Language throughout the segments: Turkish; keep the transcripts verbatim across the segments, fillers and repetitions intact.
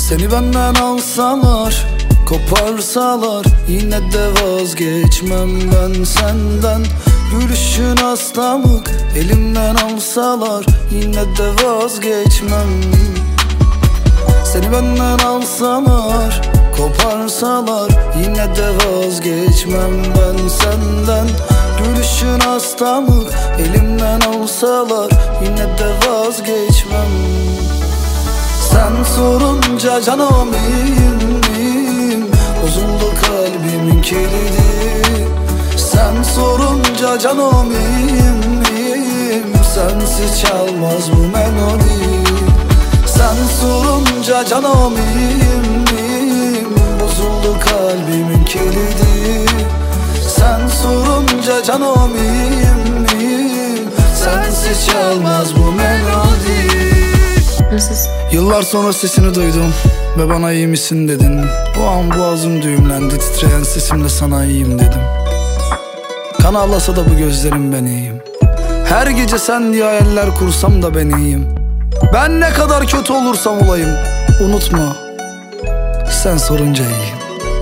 Seni benden alsalar, koparsalar, yine de vazgeçmem ben senden. Gülüşün hastalık, elimden alsalar, yine de vazgeçmem. Seni benden alsalar, koparsalar, yine de vazgeçmem ben senden. Gülüşün hastalık, elimden alsalar, yine de vazgeçmem. Sen sorunca canım iyiyim, iyiyim. Bozuldu kalbimin kilidi. Sen sorunca canım iyiyim, iyiyim. Sensiz çalmaz bu melodi. Sen sorunca canım iyiyim, iyiyim. Bozuldu kalbimin kilidi. Sen sorunca canım iyiyim, iyiyim. Sensiz çalmaz bu melodi. Yıllar sonra sesini duydum ve bana iyi misin dedin. O an boğazım düğümlendi, titreyen sesimle sana iyiyim dedim. Kan ağlasa da bu gözlerim, ben iyiyim. Her gece sen diye hayaller kursam da ben iyiyim. Ben ne kadar kötü olursam olayım, unutma, sen sorunca iyiyim.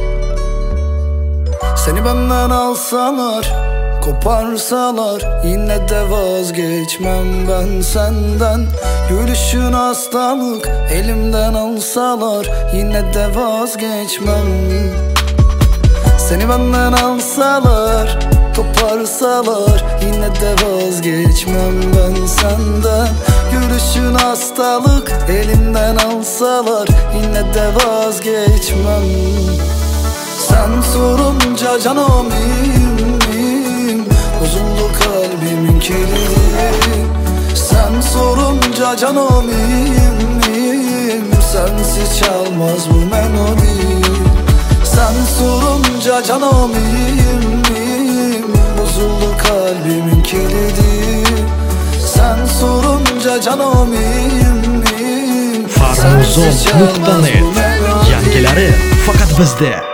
Seni benden alsalar, koparsalar, yine de vazgeçmem ben senden. Gülüşün hastalık, elimden alsalar, yine de vazgeçmem. Seni benden alsalar, koparsalar, yine de vazgeçmem ben senden. Gülüşün hastalık, elimden alsalar, yine de vazgeçmem. Sen sorunca canım iyiyim, iyiyim. Bozuldu kalbimin kilidi. Sen sorunca canım iyiyim, iyiyim. Sensiz çalmaz bu melodi. Sen sorunca canım iyiyim, iyiyim. Bozuldu kalbimin kilidi. Sen sorunca canım iyiyim, iyiyim. Farmuzon nokta net. Yangilari faqat bizda.